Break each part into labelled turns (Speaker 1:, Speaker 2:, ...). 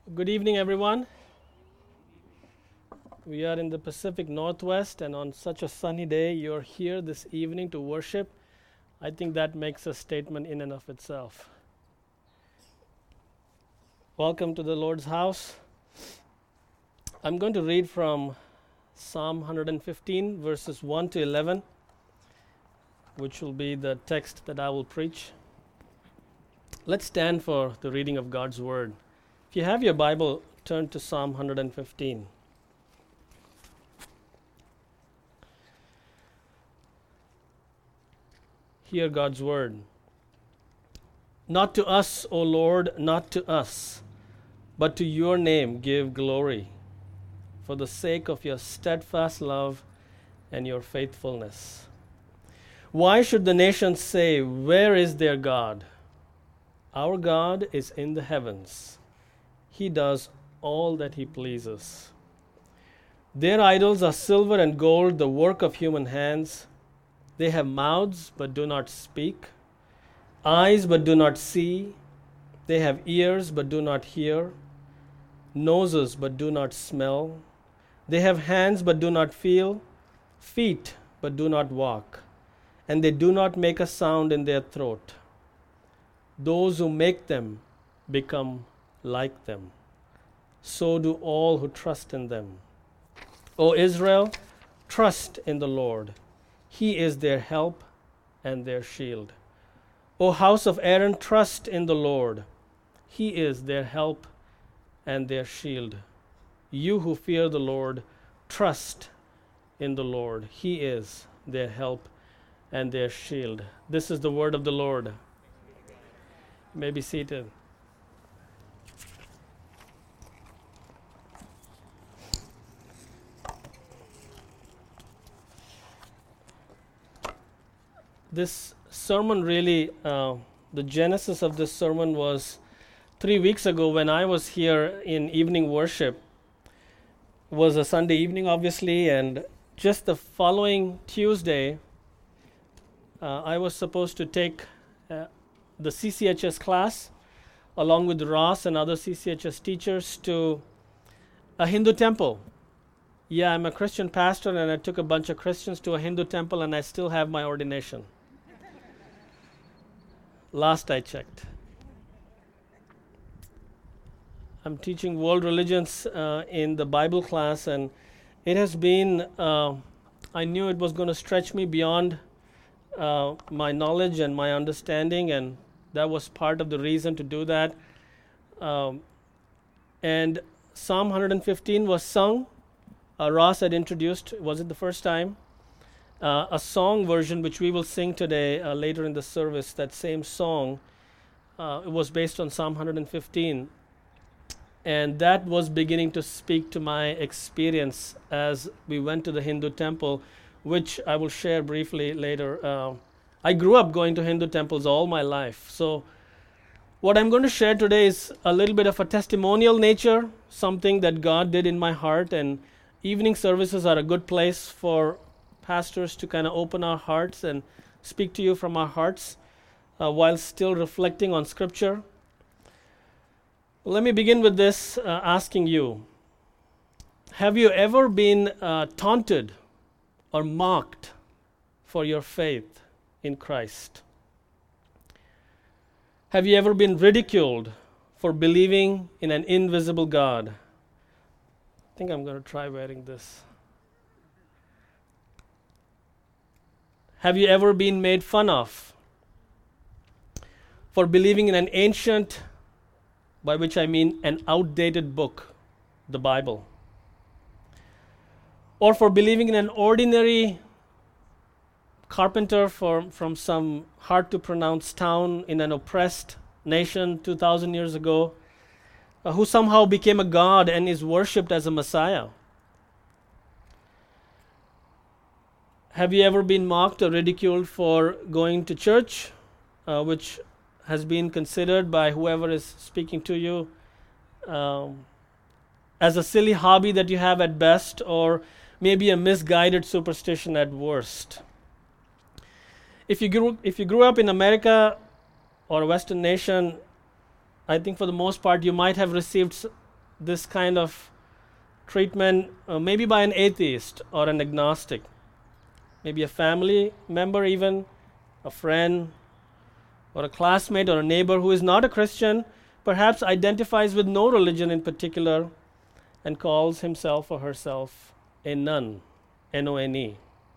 Speaker 1: Good evening, everyone. We are in the Pacific Northwest, and on such a sunny day, you're here this evening to worship. I think that makes a statement in and of itself. Welcome to the Lord's house. I'm going to read from Psalm 115, verses 1 to 11, which will be the text that I will preach. Let's stand for the reading of God's Word. If you have your Bible, turn to Psalm 115. Hear God's Word. Not to us, O Lord, not to us, but to your name give glory, for the sake of your steadfast love and your faithfulness. Why should the nations say, where is their God? Our God is in the heavens. He does all that he pleases. Their idols are silver and gold, the work of human hands. They have mouths but do not speak, eyes but do not see. They have ears but do not hear, noses but do not smell. They have hands but do not feel, feet but do not walk, and they do not make a sound in their throat. Those who make them become like them. So do all who trust in them. O Israel, trust in the Lord. He is their help and their shield. O house of Aaron, trust in the Lord. He is their help and their shield. You who fear the Lord, trust in the Lord. He is their help and their shield. This is the word of the Lord. You may be seated. This sermon really, the genesis of this sermon was 3 weeks ago when I was here in evening worship. It was a Sunday evening, obviously, and just the following Tuesday, I was supposed to take the CCHS class along with Ross and other CCHS teachers to a Hindu temple. Yeah, I'm a Christian pastor, and I took a bunch of Christians to a Hindu temple, and I still have my ordination. Last I checked. I'm teaching world religions in the Bible class, and it has been, I knew it was going to stretch me beyond my knowledge and my understanding, and that was part of the reason to do that. And Psalm 115 was sung. Ross had introduced, was it the first time? A song version which we will sing today later in the service. That same song, it was based on Psalm 115, and that was beginning to speak to my experience as we went to the Hindu temple, which I will share briefly later. I grew up going to Hindu temples all my life, so what I'm going to share today is a little bit of a testimonial nature, something that God did in my heart, and evening services are a good place for pastors to kind of open our hearts and speak to you from our hearts while still reflecting on Scripture. Let me begin with this asking you, have you ever been taunted or mocked for your faith in Christ? Have you ever been ridiculed for believing in an invisible God? I think I'm going to try wearing this. Have you ever been made fun of for believing in an ancient, by which I mean an outdated book, the Bible? Or for believing in an ordinary carpenter from some hard-to-pronounce town in an oppressed nation 2,000 years ago, who somehow became a god and is worshipped as a Messiah? Have you ever been mocked or ridiculed for going to church, which has been considered by whoever is speaking to you as a silly hobby that you have at best, or maybe a misguided superstition at worst? If you grew up in America or a Western nation, I think for the most part you might have received this kind of treatment, maybe by an atheist or an agnostic, maybe a family member, even a friend or a classmate or a neighbor who is not a Christian, perhaps identifies with no religion in particular and calls himself or herself a nun, N-O-N-E.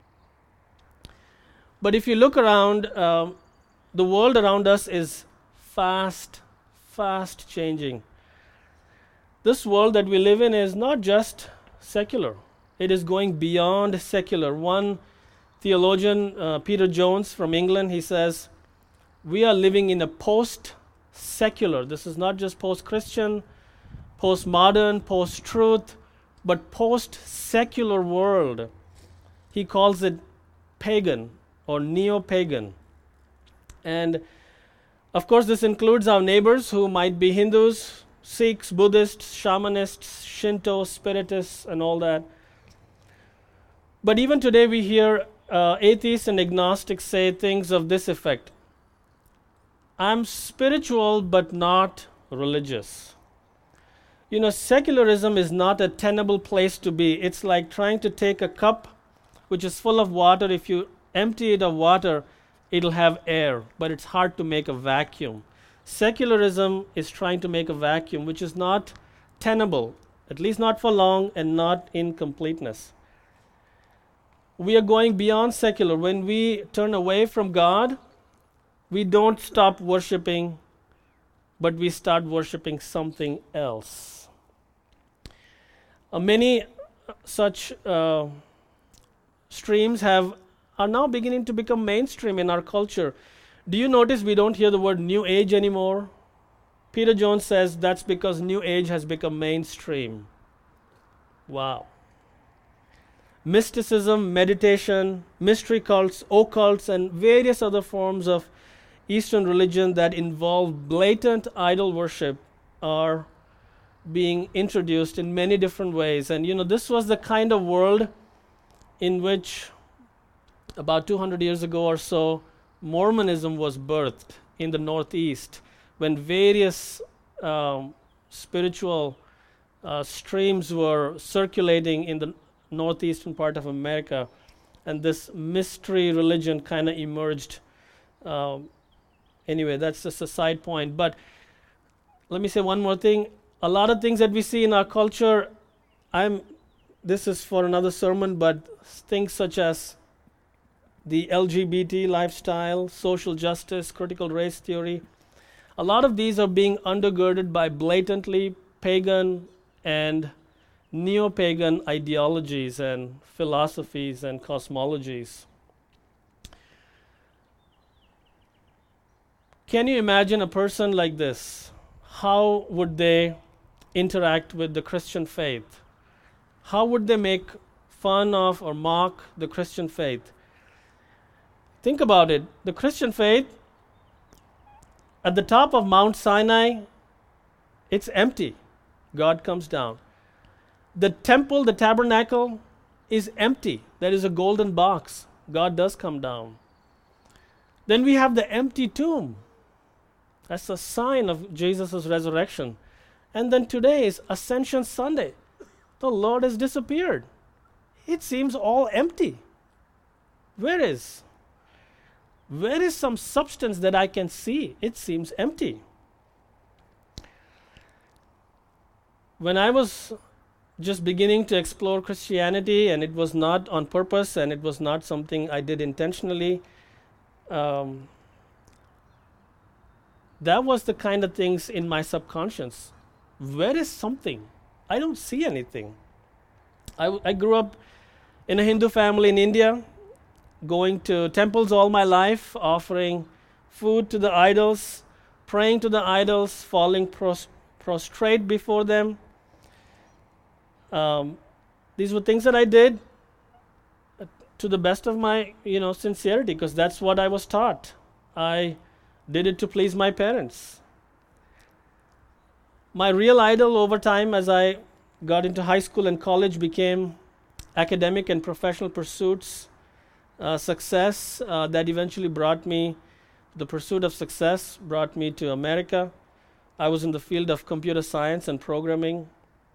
Speaker 1: But if you look around, the world around us is fast changing. This world that we live in is not just secular. It is going beyond secular. One theologian, Peter Jones from England, he says, we are living in a post-secular. This is not just post-Christian, post-modern, post-truth, but post-secular world. He calls it pagan or neo-pagan. And of course, this includes our neighbors who might be Hindus, Sikhs, Buddhists, shamanists, Shinto, spiritists, and all that. But even today we hear atheists and agnostics say things of this effect. I'm spiritual but not religious. You know, secularism is not a tenable place to be. It's like trying to take a cup which is full of water. If you empty it of water, it'll have air, but it's hard to make a vacuum. Secularism is trying to make a vacuum which is not tenable, at least not for long, and not in completeness. We are going beyond secular. When we turn away from God, we don't stop worshiping, but we start worshiping something else. Many such streams are now beginning to become mainstream in our culture. Do you notice we don't hear the word New Age anymore? Peter Jones says that's because New Age has become mainstream. Wow. Mysticism, meditation, mystery cults, occults, and various other forms of Eastern religion that involve blatant idol worship are being introduced in many different ways. And you know, this was the kind of world in which about 200 years ago or so, Mormonism was birthed in the Northeast when various spiritual streams were circulating in the northeastern part of America, and this mystery religion kind of emerged. Anyway, that's just a side point. But let me say one more thing. A lot of things that we see in our culture, this is for another sermon, but things such as the LGBT lifestyle, social justice, critical race theory, a lot of these are being undergirded by blatantly pagan and neo-pagan ideologies and philosophies and cosmologies. Can you imagine a person like this? How would they interact with the Christian faith? How would they make fun of or mock the Christian faith? Think about it. The Christian faith, at the top of Mount Sinai, it's empty. God comes down. The temple, the tabernacle, is empty. There is a golden box. God does come down. Then we have the empty tomb. That's a sign of Jesus' resurrection. And then today is Ascension Sunday. The Lord has disappeared. It seems all empty. Where is some substance that I can see? It seems empty. When I was just beginning to explore Christianity, and it was not on purpose, and it was not something I did intentionally, that was the kind of things in my subconscious. Where is something? I don't see anything. I grew up in a Hindu family in India, going to temples all my life, offering food to the idols, praying to the idols, falling prostrate before them. These were things that I did to the best of my, sincerity, because that's what I was taught. I did it to please my parents. My real idol over time, as I got into high school and college, became academic and professional pursuits, success that eventually the pursuit of success brought me to America. I was in the field of computer science and programming.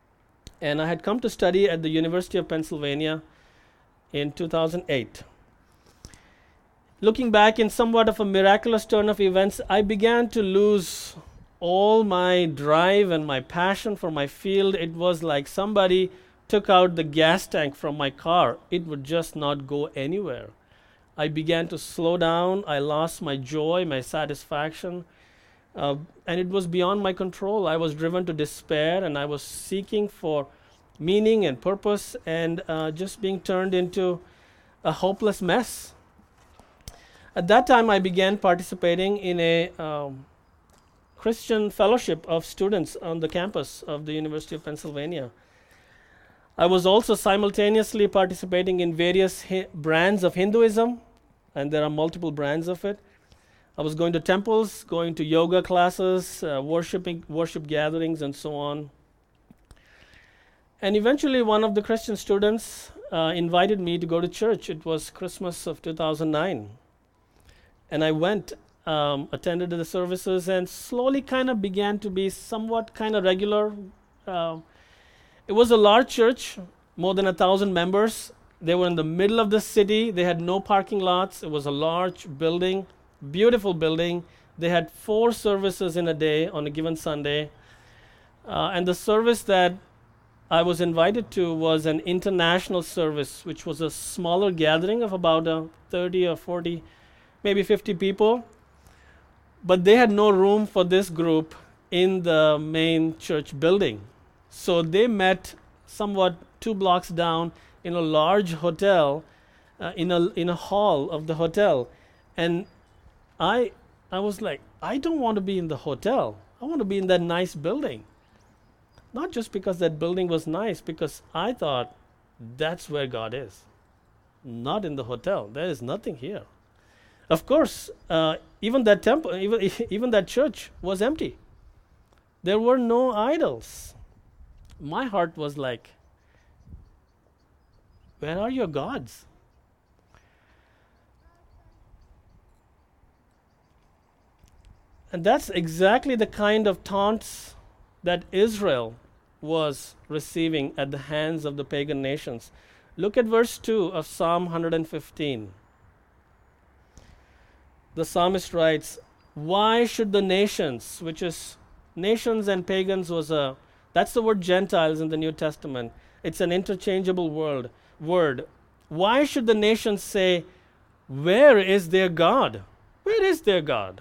Speaker 1: And I had come to study at the University of Pennsylvania in 2008. Looking back in somewhat of a miraculous turn of events, I began to lose all my drive and my passion for my field. It was like somebody took out the gas tank from my car. It would just not go anywhere. I began to slow down. I lost my joy, my satisfaction, and it was beyond my control. I was driven to despair, and I was seeking for meaning and purpose, and just being turned into a hopeless mess. At that time, I began participating in a Christian fellowship of students on the campus of the University of Pennsylvania. I was also simultaneously participating in various brands of Hinduism, and there are multiple brands of it. I was going to temples, going to yoga classes, worship gatherings, and so on. And eventually, one of the Christian students invited me to go to church. It was Christmas of 2009. And I went, attended the services, and slowly kind of began to be somewhat kind of regular. It was a large church, more than 1,000 members. They were in the middle of the city. They had no parking lots. It was a large building, beautiful building. They had 4 services in a day on a given Sunday. And the service that I was invited to was an international service, which was a smaller gathering of about 30 or 40, maybe 50 people. But they had no room for this group in the main church building. So they met somewhat 2 blocks down in a large hotel, in a hall of the hotel. And I was like, I don't want to be in the hotel. I want to be in that nice building. Not just because that building was nice, because I thought that's where God is. Not in the hotel. There is nothing here. Of course, even that temple, even that church was empty. There were no idols. My heart was like, where are your gods? And that's exactly the kind of taunts that Israel was receiving at the hands of the pagan nations. Look at verse 2 of Psalm 115. The psalmist writes, why should the nations, which is nations and pagans that's the word Gentiles in the New Testament. It's an interchangeable word. Why should the nations say, where is their God? Where is their God?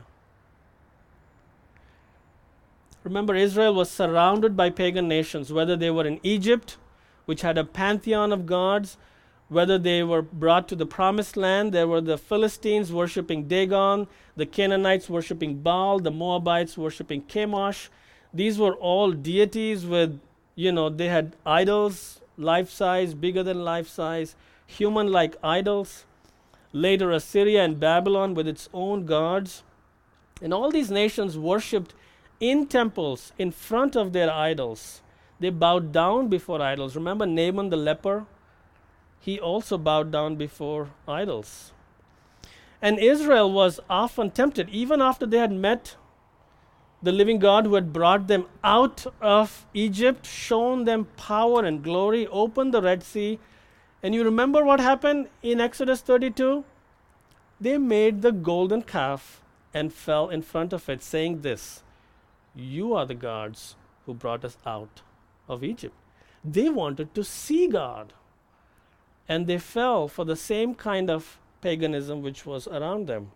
Speaker 1: Remember, Israel was surrounded by pagan nations, whether they were in Egypt, which had a pantheon of gods, whether they were brought to the promised land. There were the Philistines worshipping Dagon, the Canaanites worshipping Baal, the Moabites worshipping Chemosh. These were all deities with, they had idols, life-size, bigger than life-size, human-like idols. Later, Assyria and Babylon with its own gods. And all these nations worshipped in temples in front of their idols. They bowed down before idols. Remember Naaman the leper? He also bowed down before idols. And Israel was often tempted, even after they had met the living God who had brought them out of Egypt, shown them power and glory, opened the Red Sea. And you remember what happened in Exodus 32? They made the golden calf and fell in front of it, saying this, you are the gods who brought us out of Egypt. They wanted to see God. And they fell for the same kind of paganism which was around them.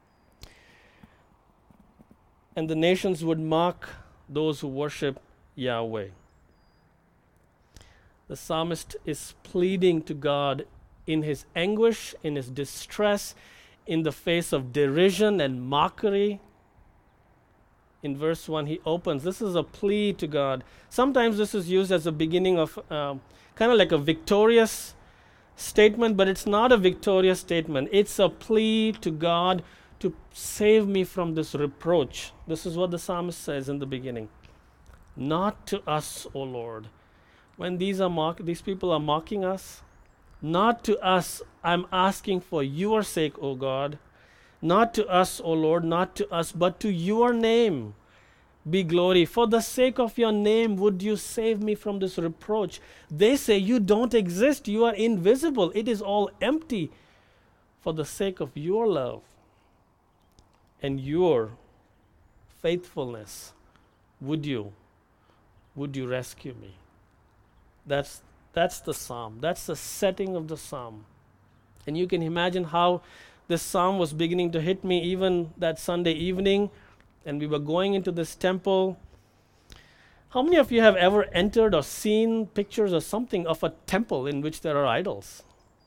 Speaker 1: And the nations would mock those who worship Yahweh. The psalmist is pleading to God in his anguish, in his distress, in the face of derision and mockery. In verse 1, he opens. This is a plea to God. Sometimes this is used as a beginning of kind of like a victorious statement, but it's not a victorious statement. It's a plea to God to save me from this reproach. This is what the psalmist says in the beginning. Not to us, O Lord. When these people are mocking us, not to us. I'm asking for your sake, O God. Not to us, O Lord, not to us, but to your name. be glory. For the sake of your name, would you save me from this reproach? They say, you don't exist. You are invisible. It is all empty. For the sake of your love and your faithfulness, would you rescue me? That's the psalm. That's the setting of the psalm. And you can imagine how this psalm was beginning to hit me even that Sunday evening, and we were going into this temple. How many of you have ever entered or seen pictures or something of a temple in which there are idols?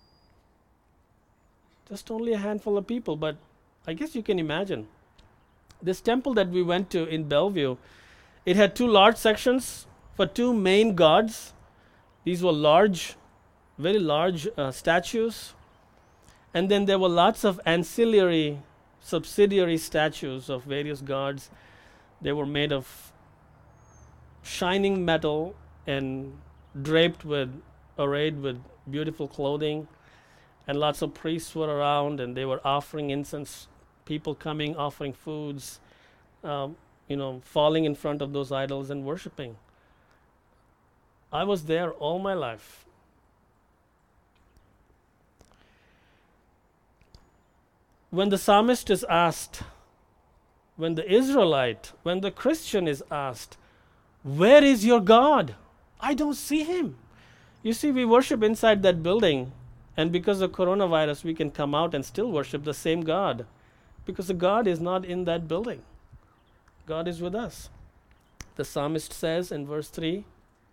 Speaker 1: Just only a handful of people, but I guess you can imagine. This temple that we went to in Bellevue, it had two large sections for two main gods. These were large, very large statues. And then there were lots of ancillary, subsidiary statues of various gods. They were made of shining metal and arrayed with beautiful clothing. And lots of priests were around, and they were offering incense, people coming, offering foods, falling in front of those idols and worshiping. I was there all my life. When the psalmist is asked, when the Christian is asked, where is your God? I don't see him. You see, we worship inside that building, and because of coronavirus, we can come out and still worship the same God, because the God is not in that building. God is with us. The psalmist says in verse 3,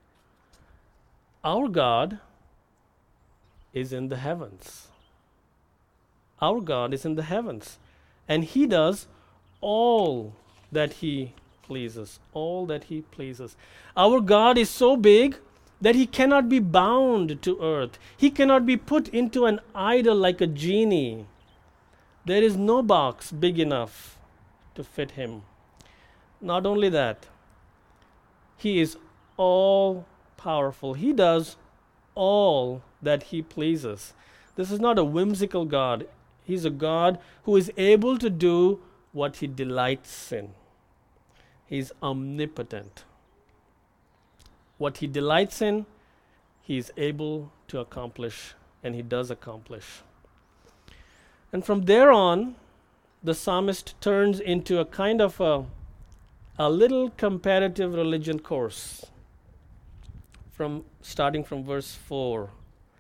Speaker 1: our God is in the heavens. Our God is in the heavens, and he does all that he pleases. All that he pleases. Our God is so big that he cannot be bound to earth. He cannot be put into an idol like a genie. There is no box big enough to fit him. Not only that, he is all powerful. He does all that he pleases. This is not a whimsical God. He's a God who is able to do what he delights in. He's omnipotent. What he delights in, he is able to accomplish, and he does accomplish. And from there on, the psalmist turns into a kind of a little comparative religion course, starting from verse 4.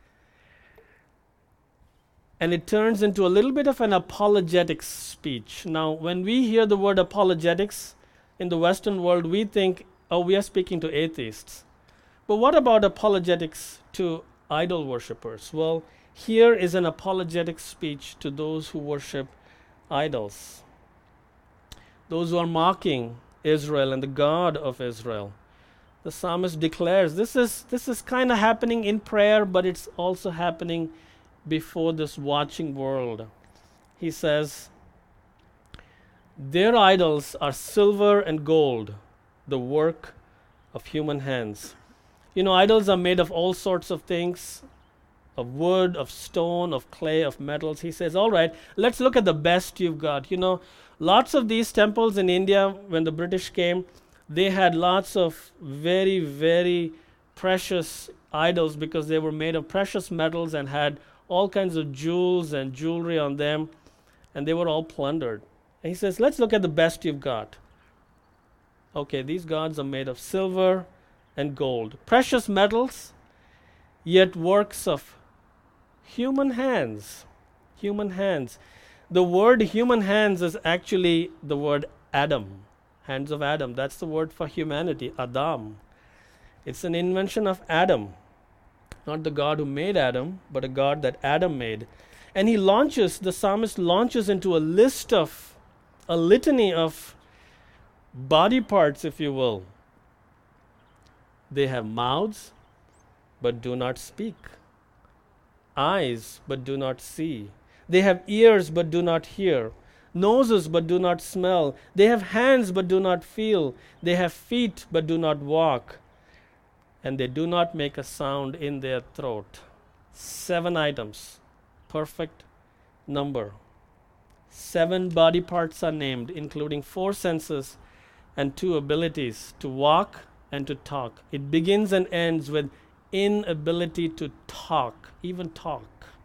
Speaker 1: And it turns into a little bit of an apologetics speech. Now, when we hear the word apologetics in the Western world, we think, oh, we are speaking to atheists. But what about apologetics to idol worshippers? Well, here is an apologetic speech to those who worship idols, those who are mocking Israel and the God of Israel. The psalmist declares this is kind of happening in prayer, but it's also happening before this watching world. He says, their idols are silver and gold, the work of human hands. You know, idols are made of all sorts of things, of wood, of stone, of clay, of metals. He says, all right, let's look at the best you've got. You know, lots of these temples in India, when the British came, they had lots of very, very precious idols because they were made of precious metals and had all kinds of jewels and jewelry on them, and they were all plundered. And he says, let's look at the best you've got. Okay, these gods are made of silver and gold, precious metals, yet works of human hands. Human hands. The word human hands is actually the word Adam, hands of Adam. That's the word for humanity, Adam. It's an invention of Adam. Not the God who made Adam, but a God that Adam made. And the psalmist launches into a litany of body parts, if you will. They have mouths, but do not speak. Eyes, but do not see. They have ears, but do not hear. Noses, but do not smell. They have hands, but do not feel. They have feet, but do not walk. And they do not make a sound in their throat. 7 items. Perfect number. 7 body parts are named, including 4 senses and two abilities, to walk and to talk. It begins and ends with inability to talk, even talk.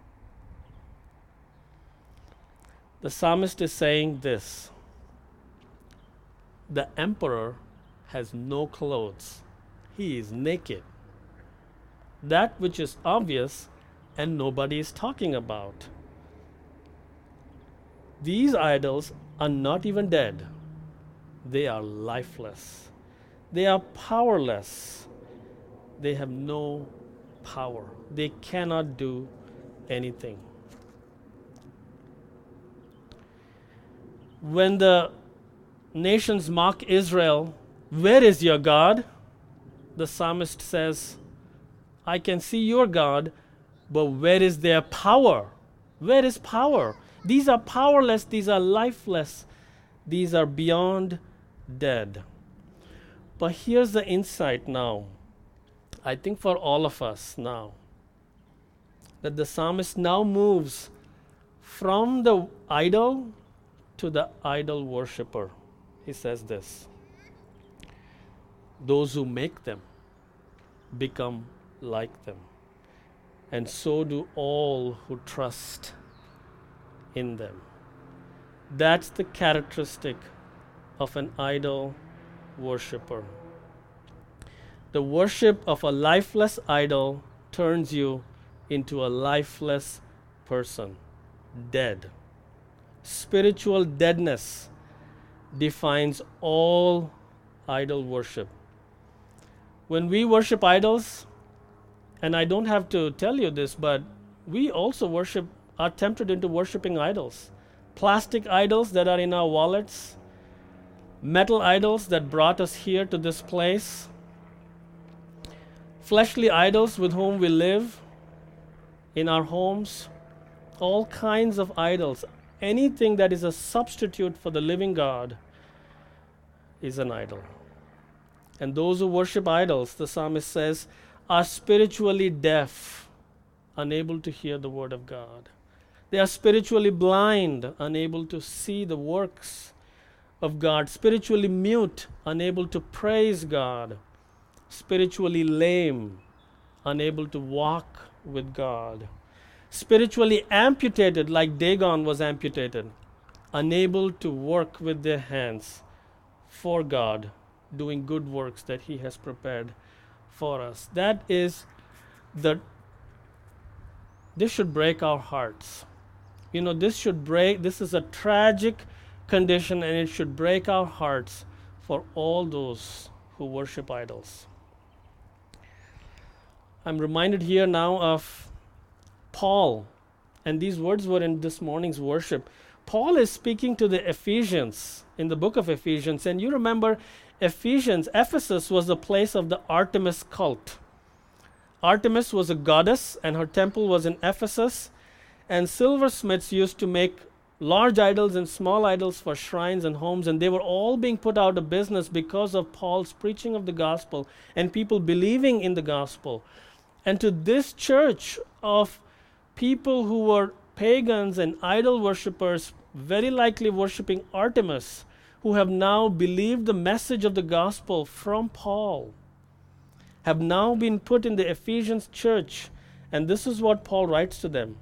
Speaker 1: The psalmist is saying this: the emperor has no clothes. He is naked. That which is obvious and nobody is talking about. These idols are not even dead. They are lifeless. They are powerless. They have no power. They cannot do anything. When the nations mock Israel, "Where is your God?" the psalmist says, "I can see your God, but where is their power? Where is power? These are powerless, these are lifeless, these are beyond dead." But here's the insight now, I think for all of us now, that the psalmist now moves from the idol to the idol worshiper. He says this: those who make them become like them, and so do all who trust in them. That's the characteristic of an idol worshiper. The worship of a lifeless idol turns you into a lifeless person, dead. Spiritual deadness defines all idol worship. When we worship idols, and I don't have to tell you this, but we also are tempted into worshiping idols. Plastic idols that are in our wallets, metal idols that brought us here to this place, fleshly idols with whom we live in our homes, all kinds of idols. Anything that is a substitute for the living God is an idol. And those who worship idols, the psalmist says, are spiritually deaf, unable to hear the word of God. They are spiritually blind, unable to see the works of God, spiritually mute, unable to praise God, spiritually lame, unable to walk with God, spiritually amputated like Dagon was amputated, unable to work with their hands for God, doing good works that He has prepared for us. This should break our hearts. This is a tragic condition, and it should break our hearts for all those who worship idols. I'm reminded here now of Paul, and these words were in this morning's worship. Paul is speaking to the Ephesians in the book of Ephesians, and you remember Ephesus was the place of the Artemis cult. Artemis was a goddess, and her temple was in Ephesus, and silversmiths used to make large idols and small idols for shrines and homes, and they were all being put out of business because of Paul's preaching of the gospel and people believing in the gospel. And to this church of people who were pagans and idol worshippers, very likely worshiping Artemis, who have now believed the message of the gospel from Paul, have now been put in the Ephesians church. And this is what Paul writes to them.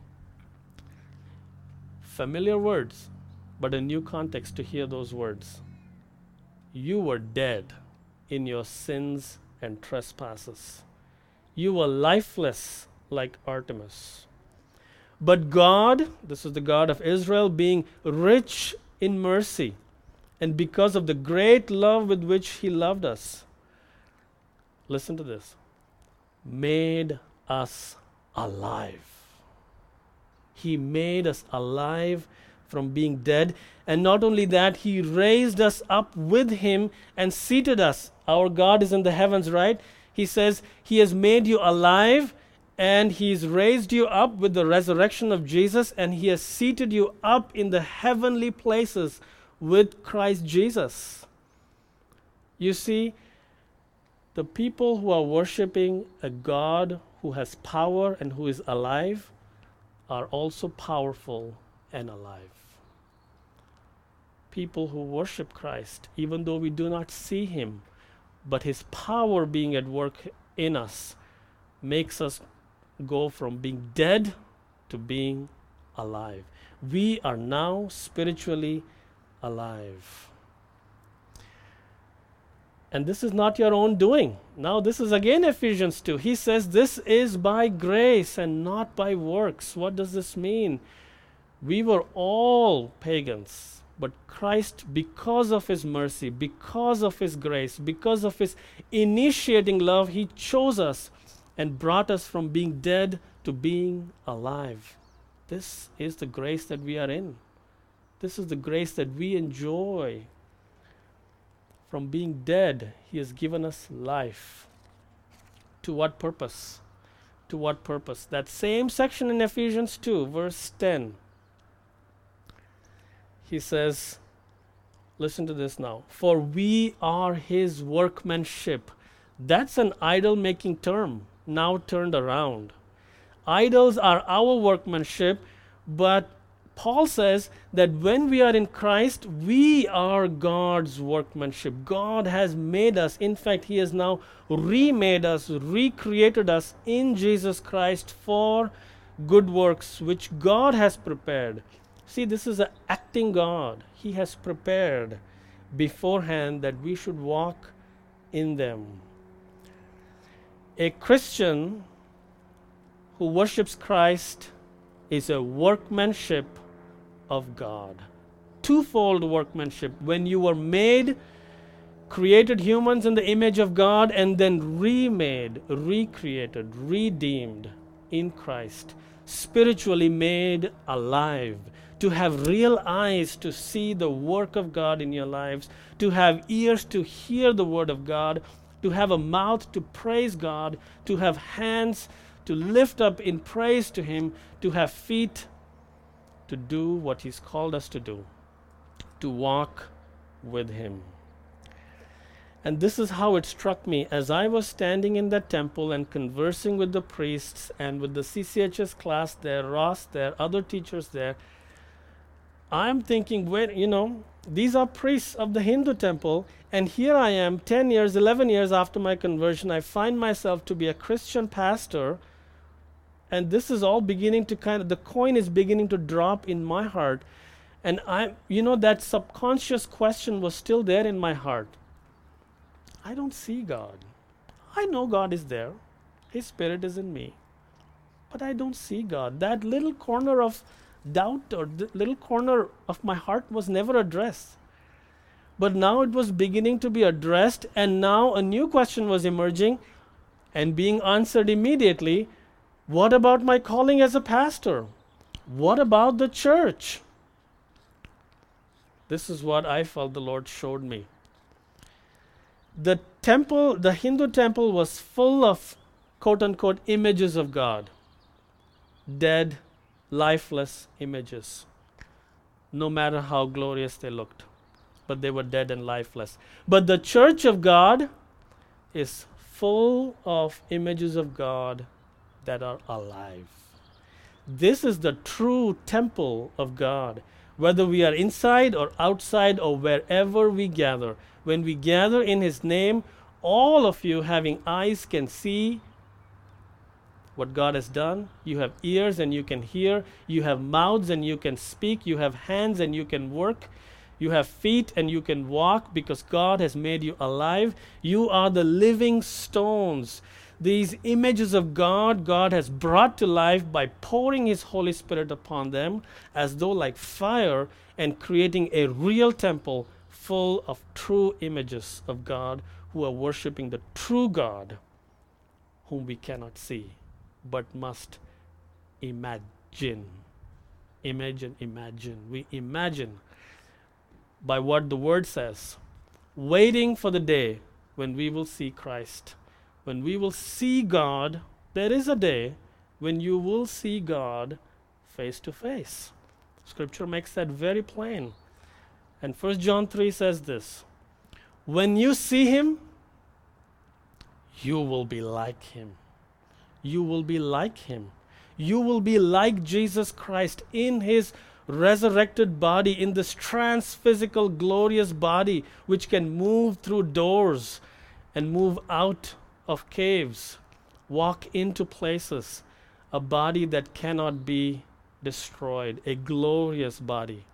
Speaker 1: Familiar words, but a new context to hear those words. You were dead in your sins and trespasses. You were lifeless like Artemis. But God, this is the God of Israel, being rich in mercy, and because of the great love with which He loved us, listen to this, made us alive. He made us alive from being dead. And not only that, He raised us up with Him and seated us. Our God is in the heavens, right? He says He has made you alive, and He's raised you up with the resurrection of Jesus, and He has seated you up in the heavenly places with Christ Jesus. You see, the people who are worshiping a God who has power and who is alive are also powerful and alive. people who worship Christ, even though we do not see him, but his power being at work in us makes us go from being dead to being alive. We are now spiritually alive. And this is not your own doing. Now this is again Ephesians 2. He says this is by grace and not by works. What does this mean? We were all pagans, but Christ, because of his mercy, because of his grace, because of his initiating love, he chose us and brought us from being dead to being alive. This is the grace that we are in. This is the grace that we enjoy. From being dead, he has given us life. To what purpose? To what purpose? That same section in Ephesians 2, verse 10. He says, listen to this now. For we are his workmanship. That's an idol-making term, now turned around. Idols are our workmanship, but Paul says that when we are in Christ, we are God's workmanship. God has made us. In fact, he has now remade us, recreated us in Jesus Christ for good works, which God has prepared. See, this is an acting God. He has prepared beforehand that we should walk in them. A Christian who worships Christ is a workmanship of God. Twofold workmanship. When you were made, created humans in the image of God, and then remade, recreated, redeemed in Christ, spiritually made alive, to have real eyes to see the work of God in your lives, to have ears to hear the word of God, to have a mouth to praise God, to have hands to lift up in praise to him, to have feet to do what he's called us to do, to walk with him. And this is how it struck me as I was standing in that temple and conversing with the priests and with the CCHS class there, Ross there, other teachers there. I'm thinking, these are priests of the Hindu temple, and here I am 10 years, 11 years after my conversion. I find myself to be a Christian pastor, and this is all beginning to the coin is beginning to drop in my heart. And that subconscious question was still there in my heart. I don't see God. I know God is there. His Spirit is in me. But I don't see God. That little corner of doubt or the little corner of my heart was never addressed. But now it was beginning to be addressed, and now a new question was emerging and being answered immediately. What about my calling as a pastor? What about the church? This is what I felt the Lord showed me. The temple, the Hindu temple, was full of quote-unquote images of God. Dead, lifeless images. No matter how glorious they looked. But they were dead and lifeless. But the church of God is full of images of God that are alive. This is the true temple of God. Whether we are inside or outside or wherever we gather, when we gather in his name, all of you having eyes can see what God has done. You have ears and you can hear. You have mouths and you can speak. You have hands and you can work. You have feet and you can walk because God has made you alive. You are the living stones. These images of God, God has brought to life by pouring his Holy Spirit upon them as though like fire, and creating a real temple full of true images of God who are worshiping the true God whom we cannot see but must imagine. Imagine. We imagine by what the word says, waiting for the day when we will see Christ. When we will see God, there is a day when you will see God face to face. Scripture makes that very plain. And 1 John 3 says this, when you see him, you will be like him. You will be like him. You will be like Jesus Christ in his resurrected body, in this trans-physical, glorious body, which can move through doors and move out of caves, walk into places, a body that cannot be destroyed, a glorious body.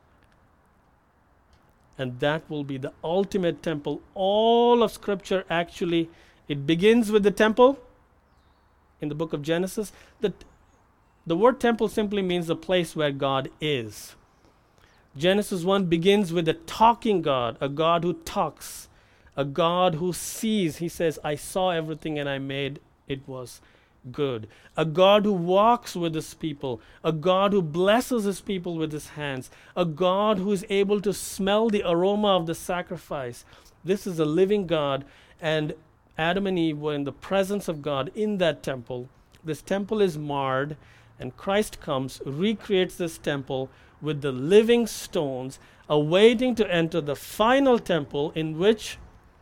Speaker 1: And that will be the ultimate temple. All of Scripture actually, it begins with the temple in the book of Genesis. The word temple simply means the place where God is. Genesis 1 begins with a talking God, a God who talks, a God who sees. He says, I saw everything and I made it was good. A God who walks with his people, a God who blesses his people with his hands, a God who is able to smell the aroma of the sacrifice. This is a living God, and Adam and Eve were in the presence of God in that temple. This temple is marred, and Christ comes, recreates this temple with the living stones, awaiting to enter the final temple, in which,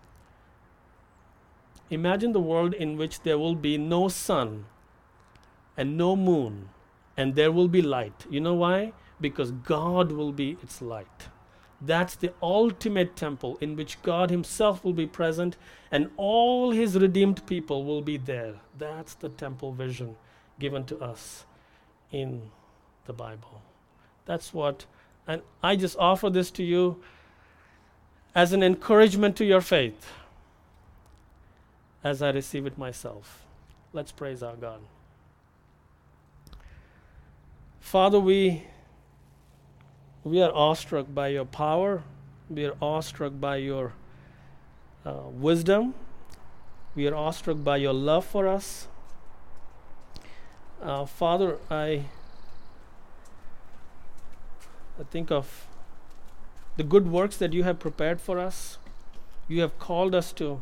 Speaker 1: imagine the world in which there will be no sun and no moon, and there will be light. You know why? Because God will be its light. That's the ultimate temple in which God himself will be present and all his redeemed people will be there. That's the temple vision given to us in the Bible. That's what, and I just offer this to you as an encouragement to your faith as I receive it myself. Let's praise our God. Father, we are awestruck by your power. We are awestruck by your wisdom. We are awestruck by your love for us. Father, I think of the good works that you have prepared for us. You have called us to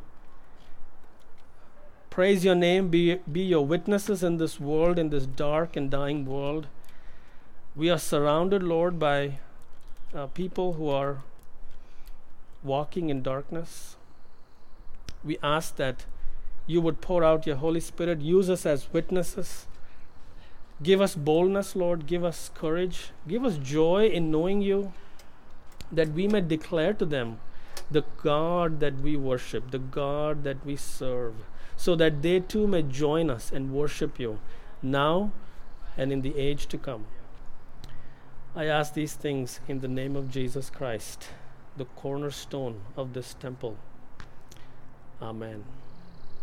Speaker 1: praise your name, be your witnesses in this world, in this dark and dying world. We are surrounded, Lord, by people who are walking in darkness. We ask that you would pour out your Holy Spirit, use us as witnesses. Give us boldness, Lord. Give us courage. Give us joy in knowing you, that we may declare to them the God that we worship, the God that we serve, so that they too may join us and worship you now and in the age to come. I ask these things in the name of Jesus Christ, the cornerstone of this temple. Amen.